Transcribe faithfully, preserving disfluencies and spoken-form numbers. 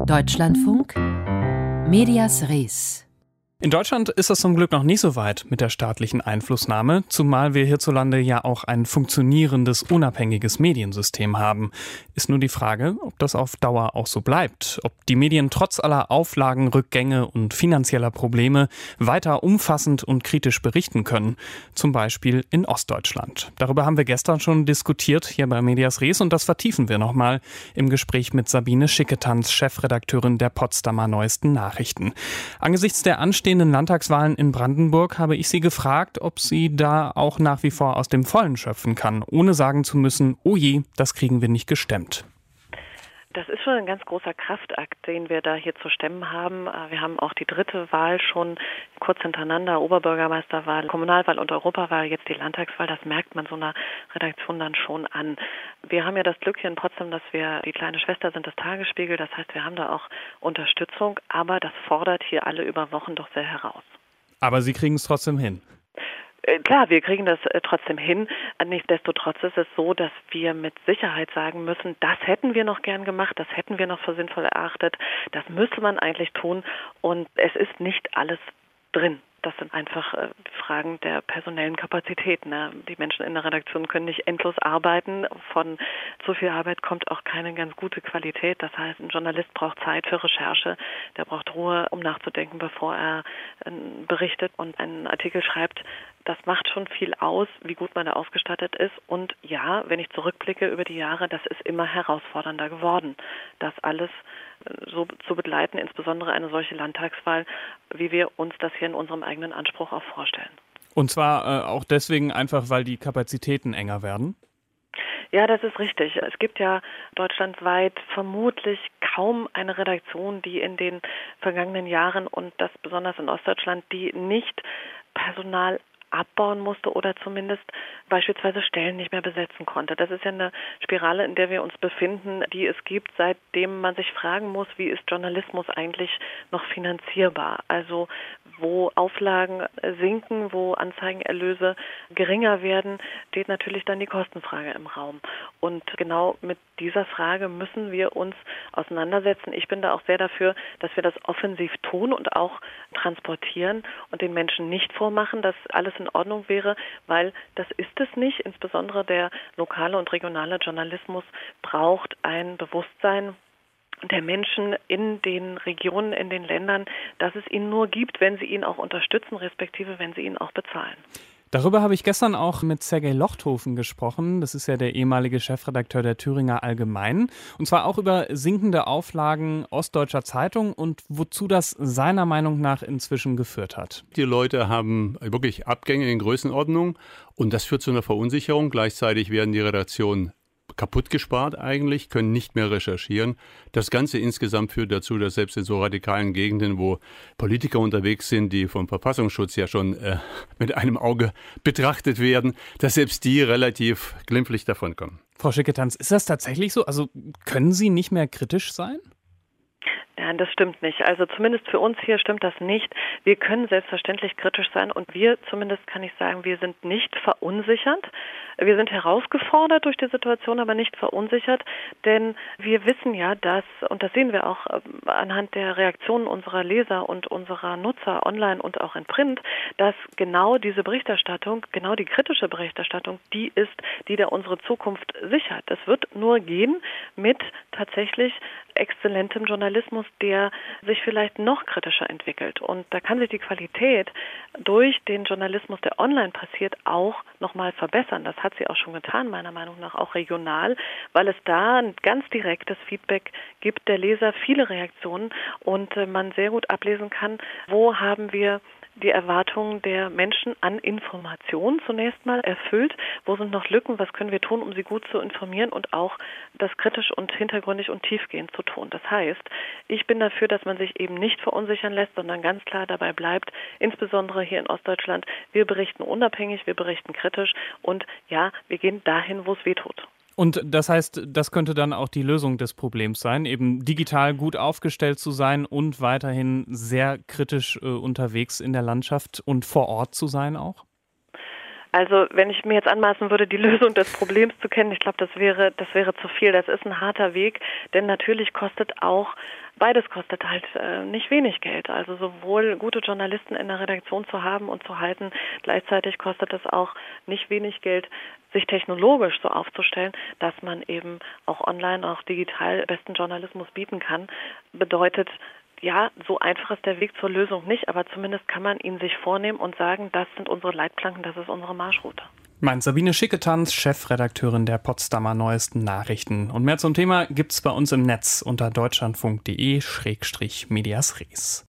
Deutschlandfunk Medias Res. In Deutschland ist es zum Glück noch nicht so weit mit der staatlichen Einflussnahme, zumal wir hierzulande ja auch ein funktionierendes, unabhängiges Mediensystem haben. Ist nur die Frage, ob das auf Dauer auch so bleibt, ob die Medien trotz aller Auflagen, Rückgänge und finanzieller Probleme weiter umfassend und kritisch berichten können, zum Beispiel in Ostdeutschland. Darüber haben wir gestern schon diskutiert hier bei Medias Res und das vertiefen wir nochmal im Gespräch mit Sabine Schicketanz, Chefredakteurin der Potsdamer Neuesten Nachrichten. Angesichts der anstehenden Landtagswahlen in Brandenburg habe ich sie gefragt, ob sie da auch nach wie vor aus dem Vollen schöpfen kann, ohne sagen zu müssen, oh je, das kriegen wir nicht gestemmt. Das ist schon ein ganz großer Kraftakt, den wir da hier zu stemmen haben. Wir haben auch die dritte Wahl schon kurz hintereinander, Oberbürgermeisterwahl, Kommunalwahl und Europawahl, jetzt die Landtagswahl. Das merkt man so einer Redaktion dann schon an. Wir haben ja das Glück hier in Potsdam, dass wir die kleine Schwester sind des Tagesspiegel. Das heißt, wir haben da auch Unterstützung, aber das fordert hier alle über Wochen doch sehr heraus. Aber Sie kriegen es trotzdem hin. Klar, wir kriegen das trotzdem hin. Nichtsdestotrotz ist es so, dass wir mit Sicherheit sagen müssen, das hätten wir noch gern gemacht, das hätten wir noch für sinnvoll erachtet, das müsste man eigentlich tun und es ist nicht alles drin. Das sind einfach äh, Fragen der personellen Kapazität. Ne? Die Menschen in der Redaktion können nicht endlos arbeiten. Von zu viel Arbeit kommt auch keine ganz gute Qualität. Das heißt, ein Journalist braucht Zeit für Recherche. Der braucht Ruhe, um nachzudenken, bevor er äh, berichtet und einen Artikel schreibt. Das macht schon viel aus, wie gut man da ausgestattet ist. Und ja, wenn ich zurückblicke über die Jahre, das ist immer herausfordernder geworden, das alles so zu begleiten, insbesondere eine solche Landtagswahl, wie wir uns das hier in unserem eigenen Anspruch auch vorstellen. Und zwar äh, auch deswegen einfach, weil die Kapazitäten enger werden? Ja, das ist richtig. Es gibt ja deutschlandweit vermutlich kaum eine Redaktion, die in den vergangenen Jahren und das besonders in Ostdeutschland, die nicht Personal abbauen musste oder zumindest beispielsweise Stellen nicht mehr besetzen konnte. Das ist ja eine Spirale, in der wir uns befinden, die es gibt, seitdem man sich fragen muss, wie ist Journalismus eigentlich noch finanzierbar? Also wo Auflagen sinken, wo Anzeigenerlöse geringer werden, steht natürlich dann die Kostenfrage im Raum. Und genau mit dieser Frage müssen wir uns auseinandersetzen. Ich bin da auch sehr dafür, dass wir das offensiv tun und auch transportieren und den Menschen nicht vormachen, dass alles in Ordnung wäre, weil das ist es nicht. Insbesondere der lokale und regionale Journalismus braucht ein Bewusstsein der Menschen in den Regionen, in den Ländern, dass es ihn nur gibt, wenn sie ihn auch unterstützen, respektive wenn sie ihn auch bezahlen. Darüber habe ich gestern auch mit Sergej Lochthofen gesprochen. Das ist ja der ehemalige Chefredakteur der Thüringer Allgemeinen. Und zwar auch über sinkende Auflagen Ostdeutscher Zeitung und wozu das seiner Meinung nach inzwischen geführt hat. Die Leute haben wirklich Abgänge in Größenordnung und das führt zu einer Verunsicherung. Gleichzeitig werden die Redaktionen kaputt gespart eigentlich, können nicht mehr recherchieren. Das Ganze insgesamt führt dazu, dass selbst in so radikalen Gegenden, wo Politiker unterwegs sind, die vom Verfassungsschutz ja schon äh, mit einem Auge betrachtet werden, dass selbst die relativ glimpflich davonkommen. Frau Schicketanz, ist das tatsächlich so? Also können Sie nicht mehr kritisch sein? Nein, das stimmt nicht. Also zumindest für uns hier stimmt das nicht. Wir können selbstverständlich kritisch sein und wir zumindest kann ich sagen, wir sind nicht verunsichert. Wir sind herausgefordert durch die Situation, aber nicht verunsichert, denn wir wissen ja, dass, und das sehen wir auch anhand der Reaktionen unserer Leser und unserer Nutzer online und auch in Print, dass genau diese Berichterstattung, genau die kritische Berichterstattung, die ist, die da unsere Zukunft sichert. Das wird nur gehen mit tatsächlich exzellentem Journalismus, der sich vielleicht noch kritischer entwickelt. Und da kann sich die Qualität durch den Journalismus, der online passiert, auch nochmal verbessern. Das hat sie auch schon getan, meiner Meinung nach, auch regional, weil es da ein ganz direktes Feedback gibt der Leser, viele Reaktionen und man sehr gut ablesen kann, wo haben wir die Erwartungen der Menschen an Information zunächst mal erfüllt. Wo sind noch Lücken? Was können wir tun, um sie gut zu informieren und auch das kritisch und hintergründig und tiefgehend zu tun? Das heißt, ich bin dafür, dass man sich eben nicht verunsichern lässt, sondern ganz klar dabei bleibt, insbesondere hier in Ostdeutschland, wir berichten unabhängig, wir berichten kritisch und ja, wir gehen dahin, wo es weh tut. Und das heißt, das könnte dann auch die Lösung des Problems sein, eben digital gut aufgestellt zu sein und weiterhin sehr kritisch äh, unterwegs in der Landschaft und vor Ort zu sein auch? Also wenn ich mir jetzt anmaßen würde, die Lösung des Problems zu kennen, ich glaube, das wäre, das wäre zu viel. Das ist ein harter Weg, denn natürlich kostet auch, beides kostet halt äh, nicht wenig Geld. Also sowohl gute Journalisten in der Redaktion zu haben und zu halten, gleichzeitig kostet es auch nicht wenig Geld, sich technologisch so aufzustellen, dass man eben auch online, auch digital besten Journalismus bieten kann. Bedeutet, ja, so einfach ist der Weg zur Lösung nicht, aber zumindest kann man ihn sich vornehmen und sagen, das sind unsere Leitplanken, das ist unsere Marschroute. Meint Sabine Schicketanz, Chefredakteurin der Potsdamer Neuesten Nachrichten. Und mehr zum Thema gibt's bei uns im Netz unter deutschlandfunk punkt de Schrägstrich Medias Res.